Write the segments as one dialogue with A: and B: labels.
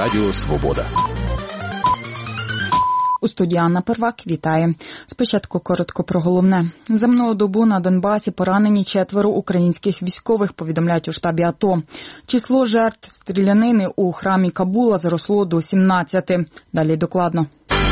A: Радіо Свобода.
B: У студії Анна Первак вітає. Спочатку коротко про головне. За минулу добу на Донбасі поранені 4 українських військових, повідомляють у штабі АТО. Число жертв стрілянини у храмі Кабула зросло до 17. Далі докладно.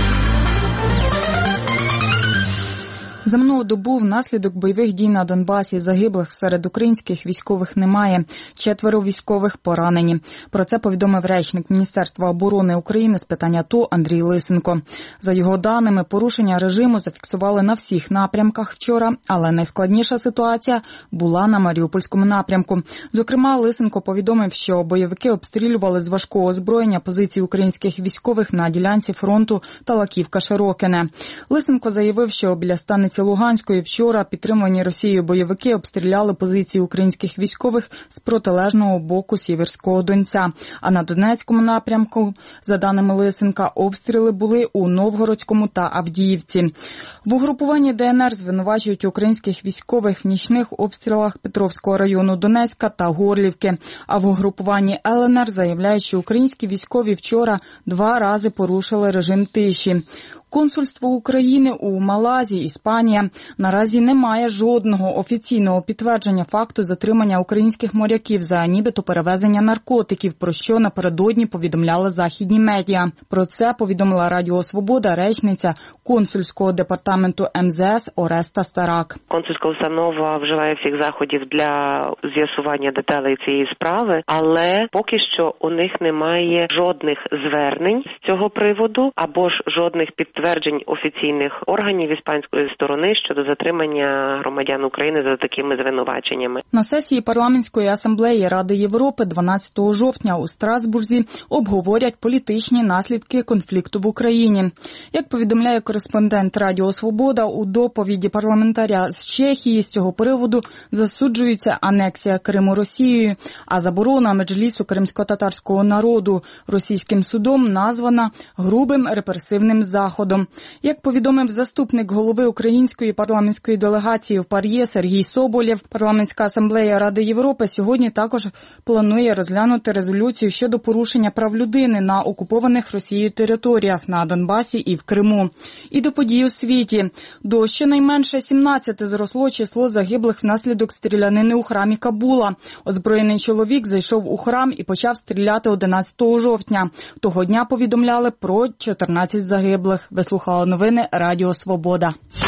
B: За минулу добу внаслідок бойових дій на Донбасі загиблих серед українських військових немає. 4 військових поранені. Про це повідомив речник Міністерства оборони України з питань АТО Андрій Лисенко. За його даними, порушення режиму зафіксували на всіх напрямках вчора, але найскладніша ситуація була на Маріупольському напрямку. Зокрема, Лисенко повідомив, що бойовики обстрілювали з важкого озброєння позиції українських військових на ділянці фронту Талаківка-Широкине. Лисенко заявив, що біля станиці Луганської вчора підтримувані Росією бойовики обстріляли позиції українських військових з протилежного боку Сіверського Донця. А на Донецькому напрямку, за даними Лисенка, обстріли були у Новгородському та Авдіївці. В угрупуванні ДНР звинувачують українських військових в нічних обстрілах Петровського району Донецька та Горлівки. А в угрупуванні ЛНР заявляють, що українські військові вчора 2 рази порушили режим тиші. Консульство України у Малайзії, Іспанія, наразі не має жодного офіційного підтвердження факту затримання українських моряків за нібито перевезення наркотиків, про що напередодні повідомляли західні медіа. Про це повідомила Радіо Свобода речниця консульського департаменту МЗС Ореста Старак.
C: Консульська установа вживає всіх заходів для з'ясування деталей цієї справи, але поки що у них немає жодних звернень з цього приводу або ж жодних підтверджень офіційних органів іспанської сторони щодо затримання громадян України за такими звинуваченнями.
B: На сесії парламентської асамблеї Ради Європи 12 жовтня у Страсбурзі обговорять політичні наслідки конфлікту в Україні. Як повідомляє кореспондент Радіо Свобода, у доповіді парламентаря з Чехії з цього приводу засуджується анексія Криму Росією, а заборона Меджлісу кримсько-татарського народу російським судом названа грубим репресивним заходом. Як повідомив заступник голови української парламентської делегації в ПАРЄ Сергій Соболєв, парламентська асамблея Ради Європи сьогодні також планує розглянути резолюцію щодо порушення прав людини на окупованих Росією територіях на Донбасі і в Криму. І до подій у світі. До щонайменше 17 зросло число загиблих внаслідок стрілянини у храмі Кабула. Озброєний чоловік зайшов у храм і почав стріляти 11 жовтня. Того дня повідомляли про 14 загиблих. Ви слухали новини Радіо Свобода.